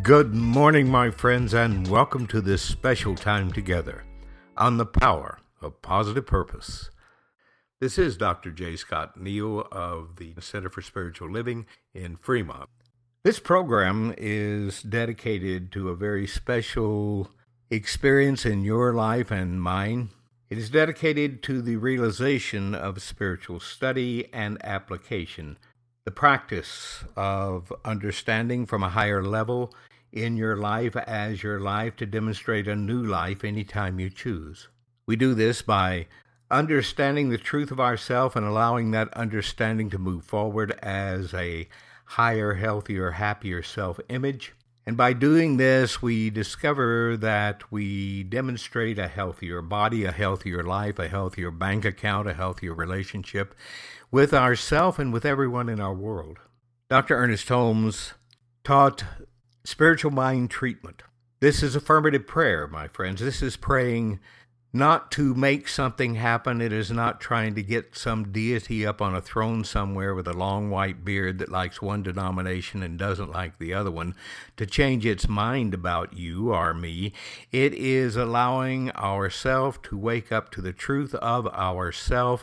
Good morning, my friends, and welcome to this special time together on the power of positive purpose. This is Dr. J. Scott Neal of the Center for Spiritual Living in Fremont. This program is dedicated to a very special experience in your life and mine. It is dedicated to the realization of spiritual study and application, the practice of understanding from a higher level in your life as your life to demonstrate a new life anytime you choose. We do this by understanding the truth of ourself and allowing that understanding to move forward as a higher, healthier, happier self-image. And by doing this, we discover that we demonstrate a healthier body, a healthier life, a healthier bank account, a healthier relationship with ourselves and with everyone in our world. Dr. Ernest Holmes taught spiritual mind treatment. This is affirmative prayer, my friends. This is praying not to make something happen. It is not trying to get some deity up on a throne somewhere with a long white beard that likes one denomination and doesn't like the other one to change its mind about you or me. It is allowing ourself to wake up to the truth of ourself.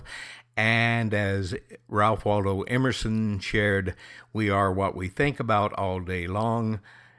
And as Ralph Waldo Emerson shared, we are what we think about all day long.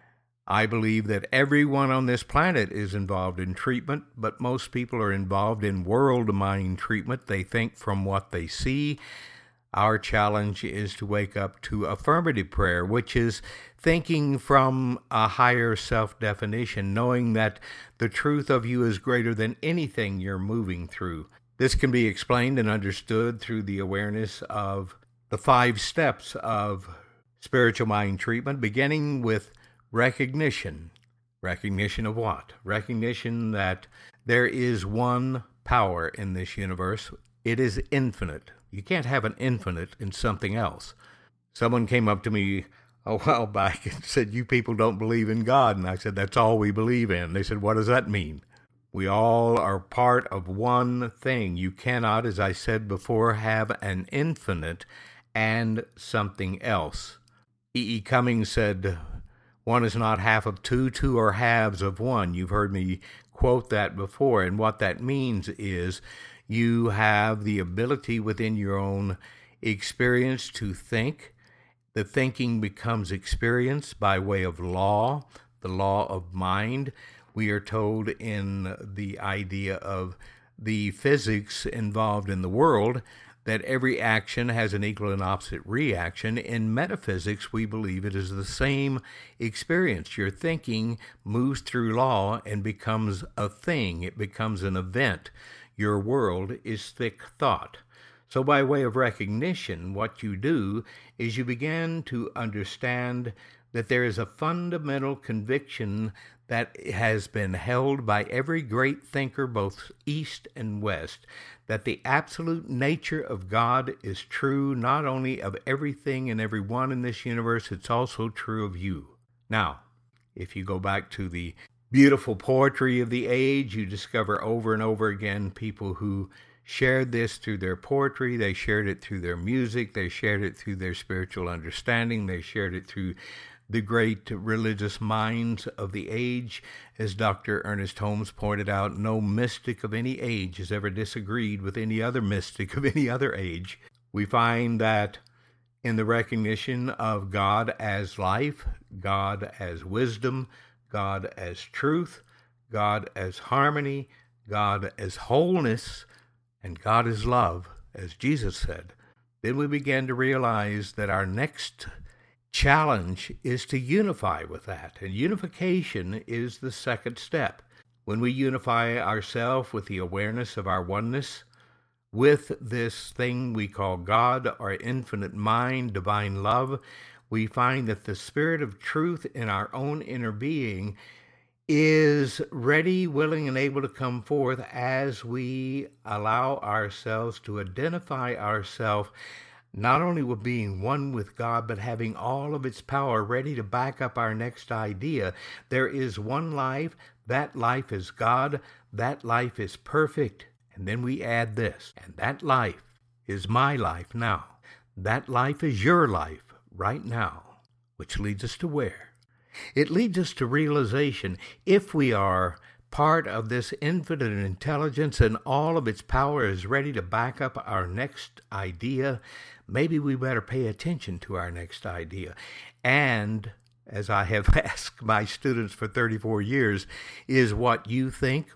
I believe that everyone on this planet is involved in treatment, but most people are involved in world mind treatment. They think from what they see. Our challenge is to wake up to affirmative prayer, which is thinking from a higher self-definition, knowing that the truth of you is greater than anything you're moving through. This can be explained and understood through the awareness of the 5 steps of spiritual mind treatment, beginning with recognition. Recognition of what? Recognition that there is one power in this universe. It is infinite. You can't have an infinite in something else. Someone came up to me a while back and said, "You people don't believe in God." And I said, "That's all we believe in." They said, "What does that mean?" We all are part of one thing. You cannot, as I said before, have an infinite and something else. E. Cummings said, "One is not half of two, two are halves of one." You've heard me quote that before, and what that means is you have the ability within your own experience to think. The thinking becomes experience by way of law, the law of mind. We are told in the idea of the physics involved in the world that every action has an equal and opposite reaction. In metaphysics, we believe it is the same experience. Your thinking moves through law and becomes a thing. It becomes an event. Your world is thick thought. So by way of recognition, what you do is you begin to understand that there is a fundamental conviction that has been held by every great thinker, both East and West, that the absolute nature of God is true not only of everything and everyone in this universe, it's also true of you. Now, if you go back to the beautiful poetry of the age, you discover over and over again people who shared this through their poetry, they shared it through their music, they shared it through their spiritual understanding, they shared it through the great religious minds of the age. As Dr. Ernest Holmes pointed out, no mystic of any age has ever disagreed with any other mystic of any other age. We find that in the recognition of God as life, God as wisdom, God as truth, God as harmony, God as wholeness, and God as love, as Jesus said, then we begin to realize that our next challenge is to unify with that, and unification is the second step. When we unify ourselves with the awareness of our oneness, with this thing we call God, our infinite mind, divine love, we find that the spirit of truth in our own inner being is ready, willing, and able to come forth as we allow ourselves to identify ourselves not only with being one with God, but having all of its power ready to back up our next idea. There is one life. That life is God. That life is perfect. And then we add this, and that life is my life now. That life is your life right now, which leads us to where? It leads us to realization. If we are part of this infinite intelligence and all of its power is ready to back up our next idea, maybe we better pay attention to our next idea. And as I have asked my students for 34 years, is what you think,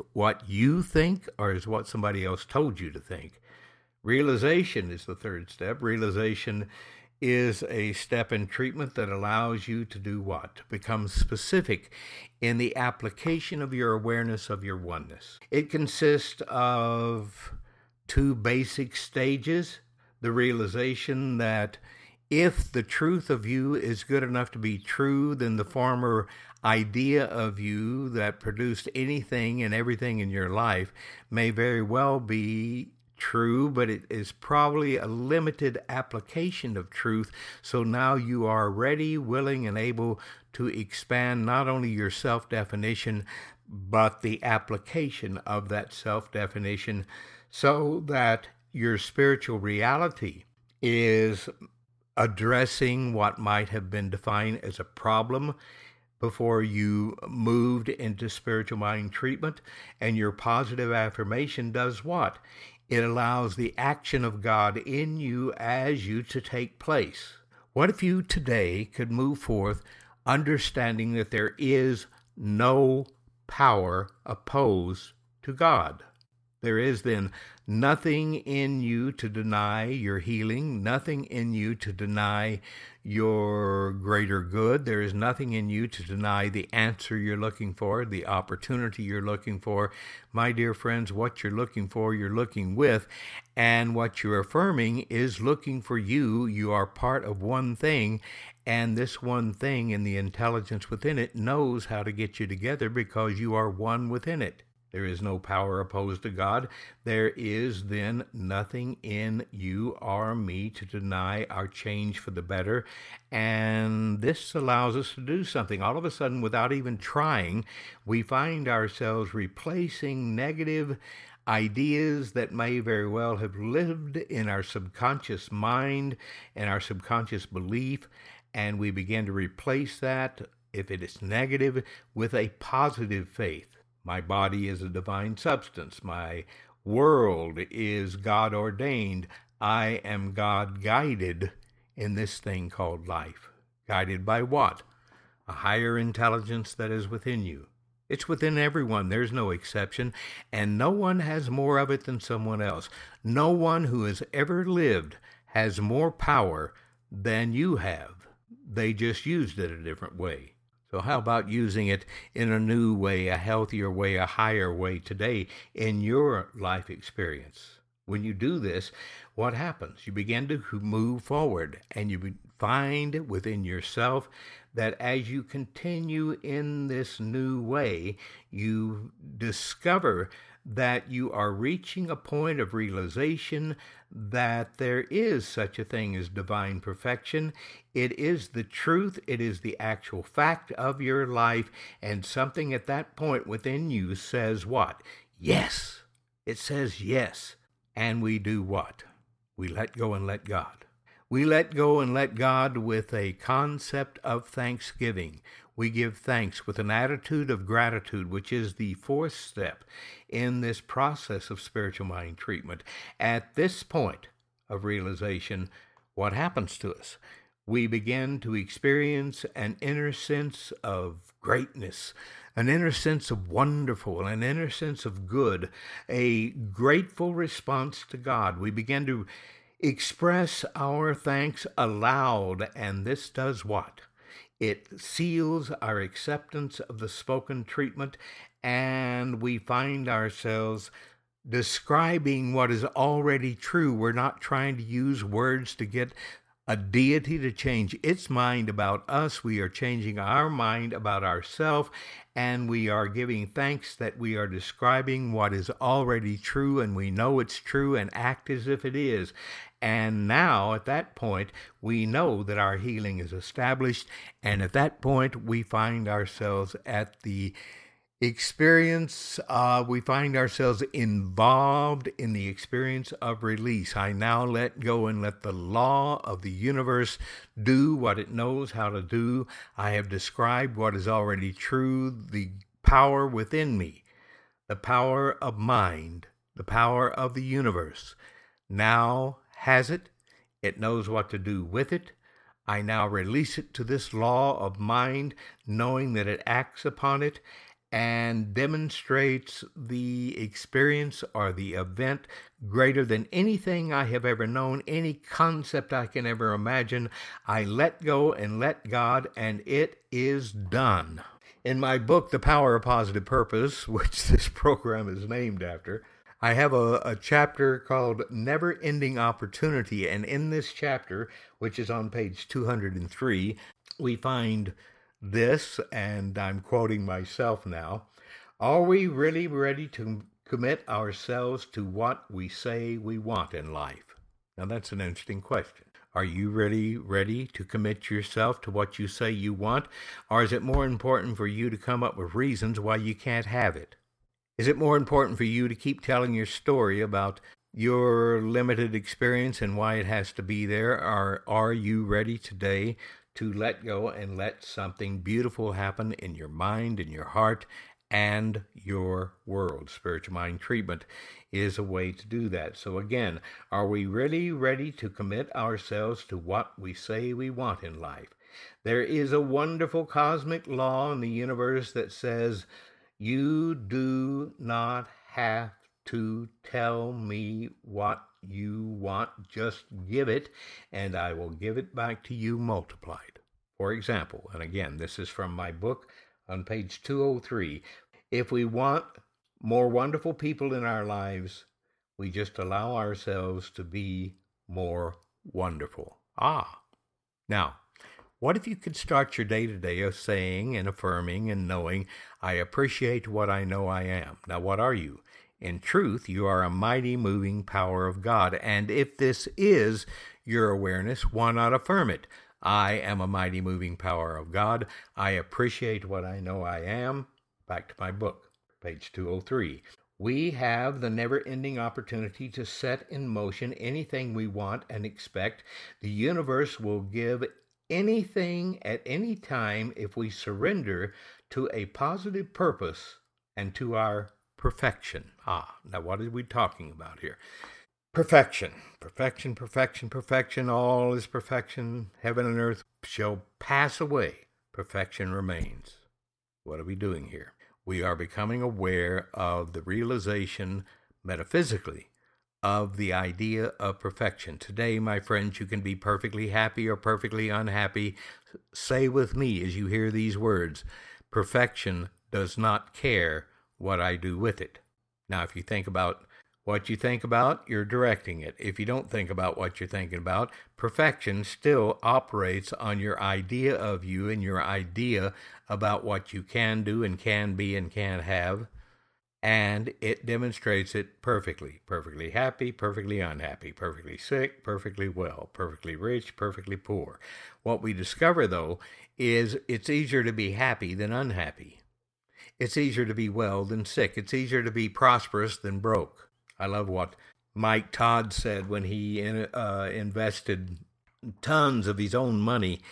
or is what somebody else told you to think? Realization is the third step. Realization is a step in treatment that allows you to do what? To become specific in the application of your awareness of your oneness. It consists of two basic stages. The realization that if the truth of you is good enough to be true, then the former idea of you that produced anything and everything in your life may very well be true, but it is probably a limited application of truth. So now you are ready, willing, and able to expand not only your self-definition, but the application of that self-definition so that your spiritual reality is addressing what might have been defined as a problem before you moved into spiritual mind treatment. And your positive affirmation does what? It allows the action of God in you as you to take place. What if you today could move forth understanding that there is no power opposed to God? There is then nothing in you to deny your healing, nothing in you to deny your greater good. There is nothing in you to deny the answer you're looking for, the opportunity you're looking for. My dear friends, what you're looking for, you're looking with, and what you're affirming is looking for you. You are part of one thing, and this one thing and the intelligence within it knows how to get you together because you are one within it. There is no power opposed to God. There is then nothing in you or me to deny our change for the better. And this allows us to do something. All of a sudden, without even trying, we find ourselves replacing negative ideas that may very well have lived in our subconscious mind and our subconscious belief. And we begin to replace that, if it is negative, with a positive faith. My body is a divine substance. My world is God ordained. I am God guided in this thing called life. Guided by what? A higher intelligence that is within you. It's within everyone. There's no exception. And no one has more of it than someone else. No one who has ever lived has more power than you have. They just used it a different way. So how about using it in a new way, a healthier way, a higher way today in your life experience? When you do this, what happens? You begin to move forward, and you find within yourself that as you continue in this new way, you discover that you are reaching a point of realization that there is such a thing as divine perfection. It is the truth. It is the actual fact of your life. And something at that point within you says what? Yes. It says yes. And we do what? We let go and let God. We let go and let God with a concept of thanksgiving. We give thanks with an attitude of gratitude, which is the fourth step in this process of spiritual mind treatment. At this point of realization, what happens to us? We begin to experience an inner sense of greatness, an inner sense of wonderful, an inner sense of good, a grateful response to God. We begin to express our thanks aloud, and this does what? It seals our acceptance of the spoken treatment, and we find ourselves describing what is already true. We're not trying to use words to get a deity to change its mind about us. We are changing our mind about ourselves, and we are giving thanks that we are describing what is already true, and we know it's true, and act as if it is. And now, at that point, we know that our healing is established, and at that point, we find ourselves at the experience, we find ourselves involved in the experience of release. I now let go and let the law of the universe do what it knows how to do. I have described what is already true, the power within me, the power of mind, the power of the universe. Now has it. It knows what to do with it. I now release it to this law of mind, knowing that it acts upon it and demonstrates the experience or the event greater than anything I have ever known, any concept I can ever imagine. I let go and let God, and it is done. In my book, The Power of Positive Purpose, which this program is named after, I have a chapter called Never Ending Opportunity, and in this chapter, which is on page 203, we find this, and I'm quoting myself now: are we really ready to commit ourselves to what we say we want in life? Now that's an interesting question. Are you really ready to commit yourself to what you say you want, or is it more important for you to come up with reasons why you can't have it? Is it more important for you to keep telling your story about your limited experience and why it has to be there, or are you ready today to let go and let something beautiful happen in your mind, in your heart, and your world? Spiritual Mind Treatment is a way to do that. So again, are we really ready to commit ourselves to what we say we want in life? There is a wonderful cosmic law in the universe that says, you do not have to tell me what you want, just give it, and I will give it back to you multiplied. For example, and again, this is from my book on page 203, if we want more wonderful people in our lives, we just allow ourselves to be more wonderful. Now, what if you could start your day-to-day of saying and affirming and knowing, I appreciate what I know I am. Now, what are you? In truth, you are a mighty moving power of God. And if this is your awareness, why not affirm it? I am a mighty moving power of God. I appreciate what I know I am. Back to my book, page 203. We have the never-ending opportunity to set in motion anything we want and expect. The universe will give anything at any time if we surrender to a positive purpose and to our perfection. Now what are we talking about here? Perfection. Perfection, perfection, perfection. All is perfection. Heaven and earth shall pass away. Perfection remains. What are we doing here? We are becoming aware of the realization metaphysically of the idea of perfection. Today, my friends, you can be perfectly happy or perfectly unhappy. Say with me as you hear these words, perfection does not care what I do with it. Now, if you think about what you think about, you're directing it. If you don't think about what you're thinking about, perfection still operates on your idea of you and your idea about what you can do and can be and can have. And it demonstrates it perfectly. Perfectly happy, perfectly unhappy, perfectly sick, perfectly well, perfectly rich, perfectly poor. What we discover, though, is it's easier to be happy than unhappy. It's easier to be well than sick. It's easier to be prosperous than broke. I love what Mike Todd said when he invested tons of his own money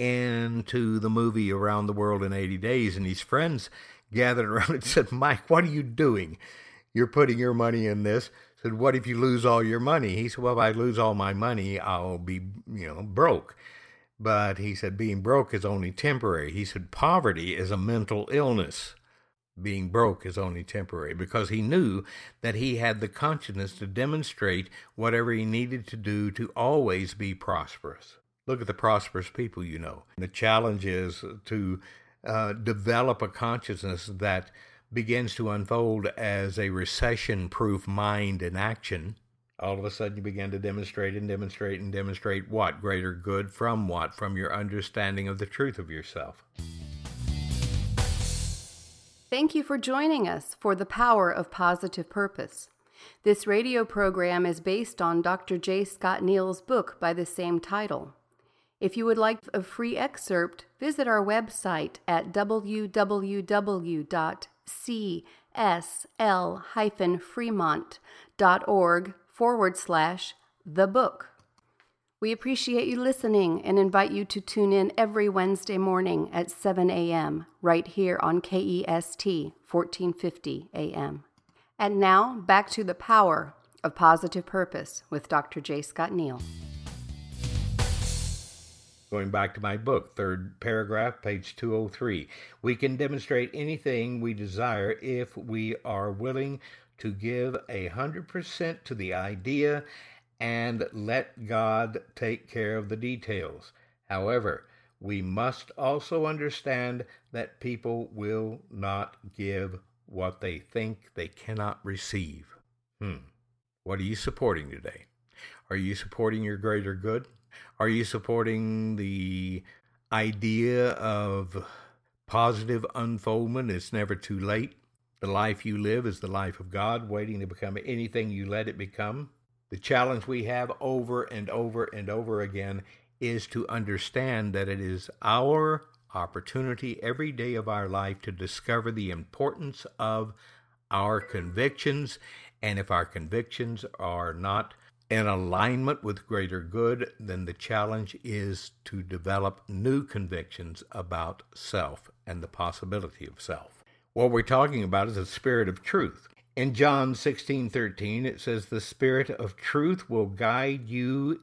into the movie Around the World in 80 Days, and his friends gathered around and said, Mike, what are you doing? You're putting your money in this. Said, what if you lose all your money? He said, well, if I lose all my money, I'll be, broke. But he said, being broke is only temporary. He said, poverty is a mental illness. Being broke is only temporary, because he knew that he had the consciousness to demonstrate whatever he needed to do to always be prosperous. Look at the prosperous people you know. The challenge is to develop a consciousness that begins to unfold as a recession-proof mind in action. All of a sudden you begin to demonstrate what? Greater good from what? From your understanding of the truth of yourself. Thank you for joining us for The Power of Positive Purpose. This radio program is based on Dr. J. Scott Neal's book by the same title. If you would like a free excerpt, visit our website at www.thejscottneal.com. csl-fremont.org/thebook. We appreciate you listening and invite you to tune in every Wednesday morning at 7 a.m. right here on KEST 1450 a.m. And now, back to the power of positive purpose with Dr. J. Scott Neal. Going back to my book, third paragraph, page 203. We can demonstrate anything we desire if we are willing to give 100% to the idea and let God take care of the details. However, we must also understand that people will not give what they think they cannot receive. What are you supporting today? Are you supporting your greater good? Are you supporting the idea of positive unfoldment? It's never too late. The life you live is the life of God, waiting to become anything you let it become. The challenge we have over and over and over again is to understand that it is our opportunity every day of our life to discover the importance of our convictions. And if our convictions are not in alignment with greater good, then the challenge is to develop new convictions about self and the possibility of self. What we're talking about is the Spirit of truth. In John 16:13, it says, "The Spirit of truth will guide you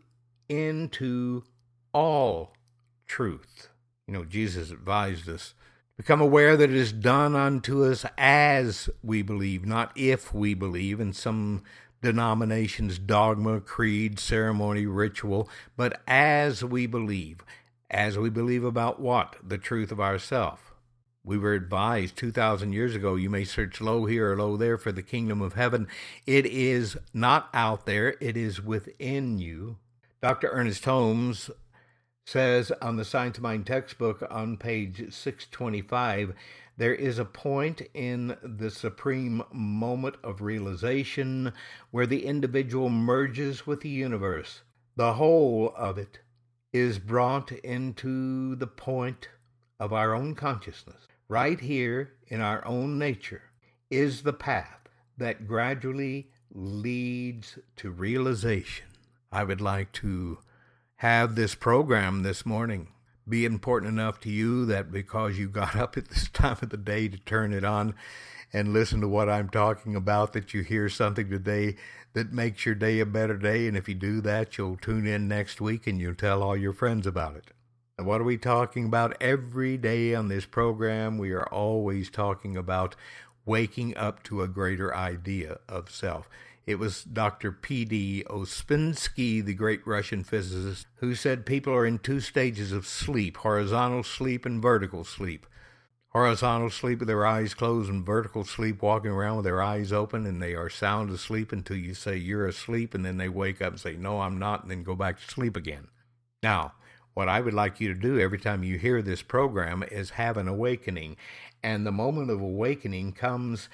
into all truth." Jesus advised us, become aware that it is done unto us as we believe, not if we believe, in some denominations, dogma, creed, ceremony, ritual, but as we believe. As we believe about what? The truth of ourself. We were advised 2,000 years ago, you may search low here or low there for the kingdom of heaven. It is not out there, it is within you. Dr. Ernest Holmes says on the Science of Mind textbook on page 625, there is a point in the supreme moment of realization where the individual merges with the universe. The whole of it is brought into the point of our own consciousness. Right here in our own nature is the path that gradually leads to realization. I would like to have this program this morning be important enough to you that because you got up at this time of the day to turn it on and listen to what I'm talking about, that you hear something today that makes your day a better day. And if you do that, you'll tune in next week and you'll tell all your friends about it. And what are we talking about every day on this program? We are always talking about waking up to a greater idea of self. It was Dr. P.D. Ouspensky, the great Russian physicist, who said people are in two stages of sleep, horizontal sleep and vertical sleep. Horizontal sleep with their eyes closed, and vertical sleep walking around with their eyes open, and they are sound asleep until you say you're asleep, and then they wake up and say, no, I'm not, and then go back to sleep again. Now, what I would like you to do every time you hear this program is have an awakening, and the moment of awakening comes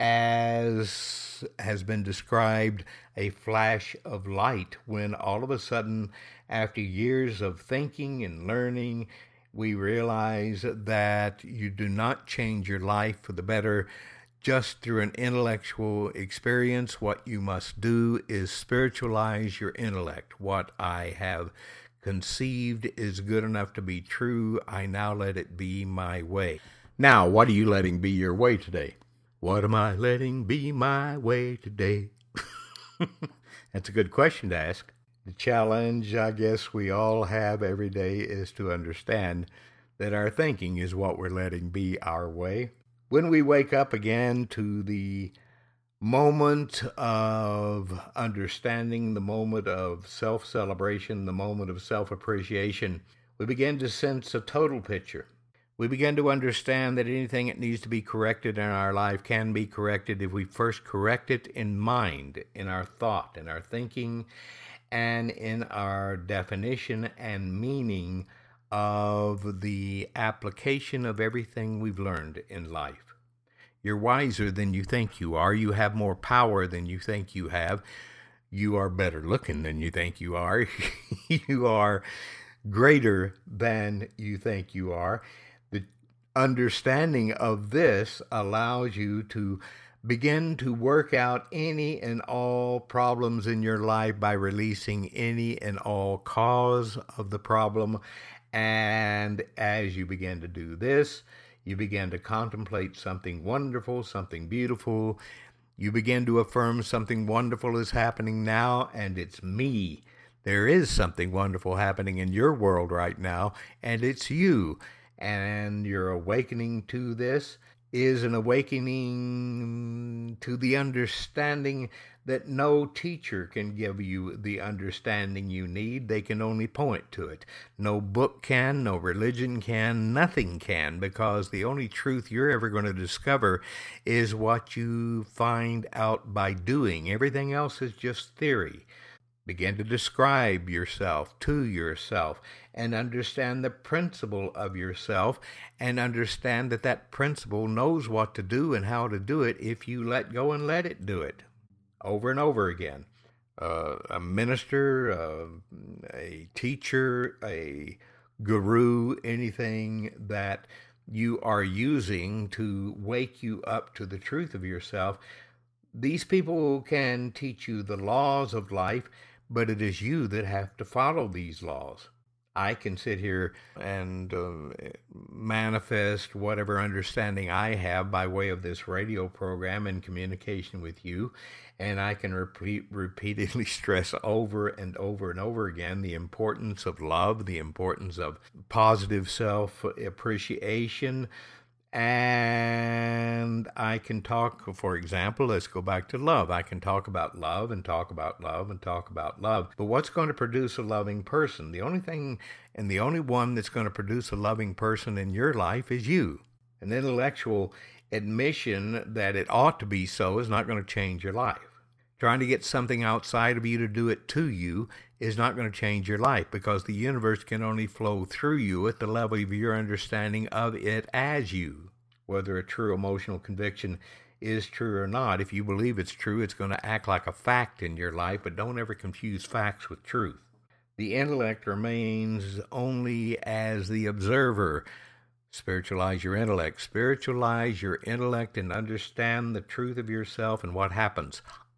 as has been described, a flash of light, when all of a sudden, after years of thinking and learning, we realize that you do not change your life for the better just through an intellectual experience. What you must do is spiritualize your intellect. What I have conceived is good enough to be true. I now let it be my way. Now, what are you letting be your way today? What am I letting be my way today? That's a good question to ask. The challenge, I guess, we all have every day is to understand that our thinking is what we're letting be our way. When we wake up again to the moment of understanding, the moment of self-celebration, the moment of self-appreciation, we begin to sense a total picture. We begin to understand that anything that needs to be corrected in our life can be corrected if we first correct it in mind, in our thought, in our thinking, and in our definition and meaning of the application of everything we've learned in life. You're wiser than you think you are. You have more power than you think you have. You are better looking than you think you are. You are greater than you think you are. The understanding of this allows you to begin to work out any and all problems in your life by releasing any and all cause of the problem. And as you begin to do this, you begin to contemplate something wonderful, something beautiful. You begin to affirm something wonderful is happening now, and it's me. There is something wonderful happening in your world right now, and it's you. And your awakening to this is an awakening to the understanding that no teacher can give you the understanding you need. They can only point to it. No book can, no religion can, nothing can, because the only truth you're ever going to discover is what you find out by doing. Everything else is just theory. Begin to describe yourself to yourself and understand the principle of yourself and understand that that principle knows what to do and how to do it if you let go and let it do it over and over again. A minister, a teacher, a guru, anything that you are using to wake you up to the truth of yourself, these people can teach you the laws of life, but it is you that have to follow these laws. I can sit here and manifest whatever understanding I have by way of this radio program and communication with you, and I can repeatedly stress over and over and over again the importance of love, the importance of positive self-appreciation. And I can talk, for example, let's go back to love. I can talk about love and talk about love and talk about love. But what's going to produce a loving person? The only thing and the only one that's going to produce a loving person in your life is you. An intellectual admission that it ought to be so is not going to change your life. Trying to get something outside of you to do it to you is not going to change your life, because the universe can only flow through you at the level of your understanding of it as you. Whether a true emotional conviction is true or not, if you believe it's true, it's going to act like a fact in your life, but don't ever confuse facts with truth. The intellect remains only as the observer. Spiritualize your intellect. Spiritualize your intellect and understand the truth of yourself and what happens.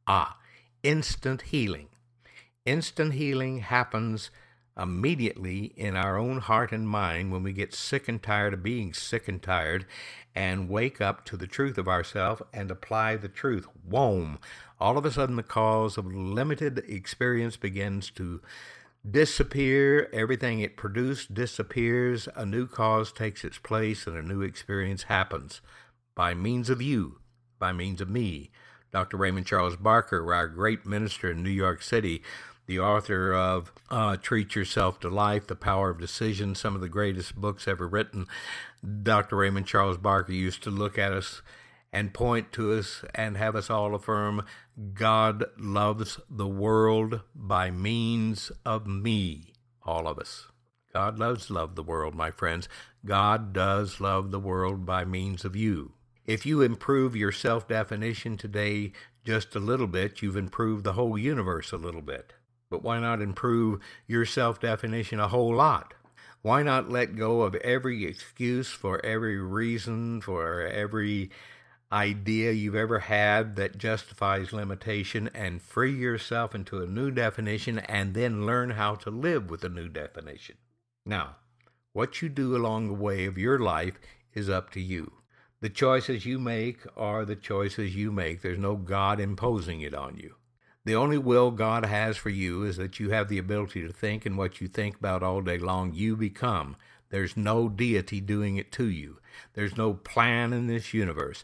Instant healing. Instant healing happens immediately in our own heart and mind when we get sick and tired of being sick and tired and wake up to the truth of ourselves and apply the truth. Whoom! All of a sudden the cause of limited experience begins to disappear. Everything it produced disappears. A new cause takes its place and a new experience happens by means of you, by means of me. Dr. Raymond Charles Barker, our great minister in New York City, the author of Treat Yourself to Life, The Power of Decision, some of the greatest books ever written. Dr. Raymond Charles Barker used to look at us and point to us and have us all affirm, God loves the world by means of me, all of us. God does love the world, my friends. God does love the world by means of you. If you improve your self-definition today just a little bit, you've improved the whole universe a little bit. But why not improve your self-definition a whole lot? Why not let go of every excuse for every reason, for every idea you've ever had that justifies limitation, and free yourself into a new definition and then learn how to live with a new definition? Now, what you do along the way of your life is up to you. The choices you make are the choices you make. There's no God imposing it on you. The only will God has for you is that you have the ability to think, and what you think about all day long, you become. There's no deity doing it to you. There's no plan in this universe.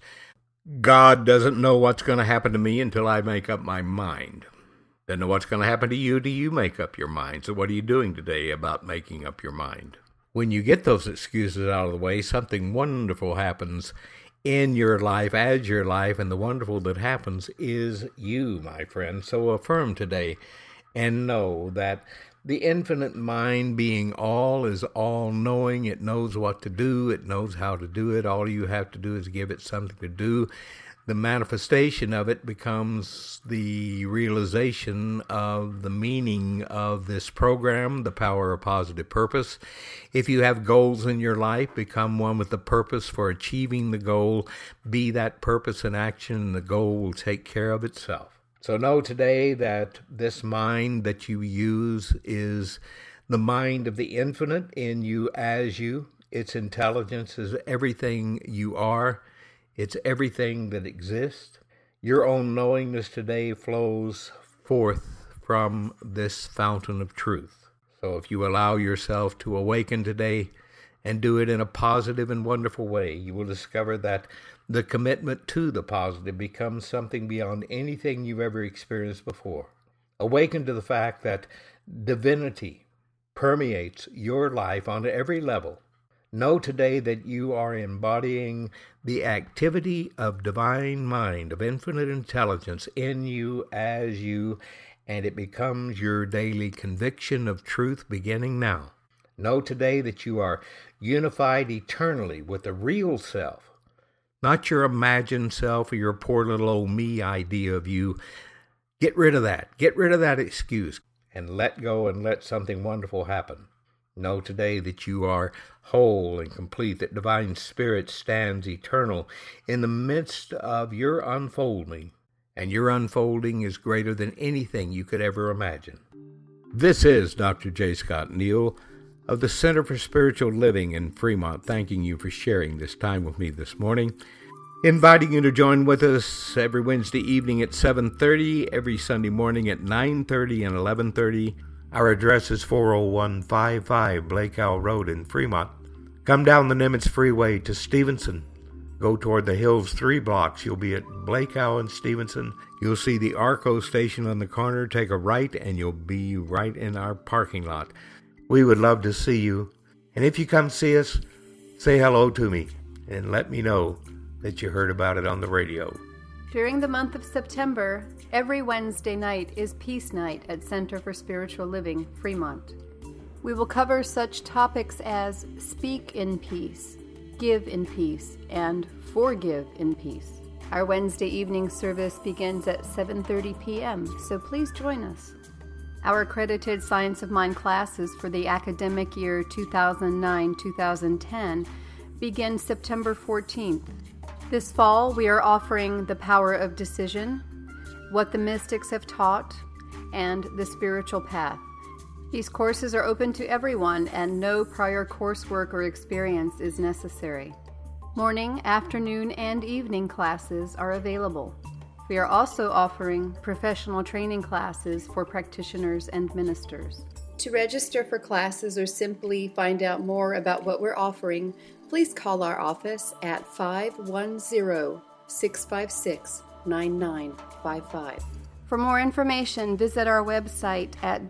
God doesn't know what's going to happen to me until I make up my mind. Doesn't know what's going to happen to you till you make up your mind. So what are you doing today about making up your mind? When you get those excuses out of the way, something wonderful happens in your life, as your life, and the wonderful that happens is you, my friend. So affirm today and know that the infinite mind, being all, is all-knowing. It knows what to do. It knows how to do it. All you have to do is give it something to do. the manifestation of it becomes the realization of the meaning of this program, The Power of Positive Purpose. If you have goals in your life, become one with the purpose for achieving the goal. Be that purpose in action, and the goal will take care of itself. So know today that this mind that you use is the mind of the infinite in you as you. Its intelligence is everything you are. It's everything that exists. Your own knowingness today flows forth from this fountain of truth. So if you allow yourself to awaken today and do it in a positive and wonderful way, you will discover that the commitment to the positive becomes something beyond anything you've ever experienced before. Awaken to the fact that divinity permeates your life on every level. Know today that you are embodying the activity of divine mind, of infinite intelligence in you as you, and it becomes your daily conviction of truth beginning now. Know today that you are unified eternally with the real self, not your imagined self or your poor little old me idea of you. Get rid of that. Get rid of that excuse and let go and let something wonderful happen. Know today that you are whole and complete, that divine spirit stands eternal in the midst of your unfolding, and your unfolding is greater than anything you could ever imagine. This is Dr. J. Scott Neal of the Center for Spiritual Living in Fremont, thanking you for sharing this time with me this morning, inviting you to join with us every Wednesday evening at 7:30, every Sunday morning at 9:30 and 11:30. Our address is 40155 Blake Owl Road in Fremont. Come down the Nimitz Freeway to Stevenson. Go toward the hills 3 blocks. You'll be at Blake Owl and Stevenson. You'll see the Arco station on the corner. Take a right and you'll be right in our parking lot. We would love to see you. And if you come see us, say hello to me and let me know that you heard about it on the radio. During the month of September, every Wednesday night is Peace Night at Center for Spiritual Living, Fremont. We will cover such topics as Speak in Peace, Give in Peace, and Forgive in Peace. Our Wednesday evening service begins at 7:30 p.m., so please join us. Our accredited Science of Mind classes for the academic year 2009-2010 begin September 14th. This fall, we are offering The Power of Decision, What the Mystics Have Taught, and The Spiritual Path. These courses are open to everyone, and no prior coursework or experience is necessary. Morning, afternoon, and evening classes are available. We are also offering professional training classes for practitioners and ministers. To register for classes or simply find out more about what we're offering, please call our office at 510-656-9955. For more information, visit our website at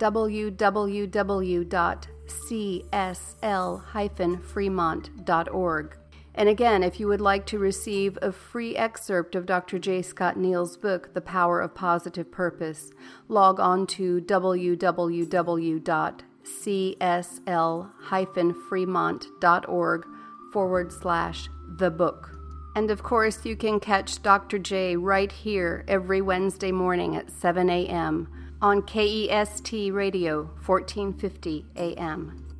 www.csl-fremont.org. And again, if you would like to receive a free excerpt of Dr. J. Scott Neal's book, The Power of Positive Purpose, log on to www.csl-fremont.org/thebook. And of course, you can catch Dr. J right here every Wednesday morning at 7 a.m. on KEST Radio, 1450 a.m.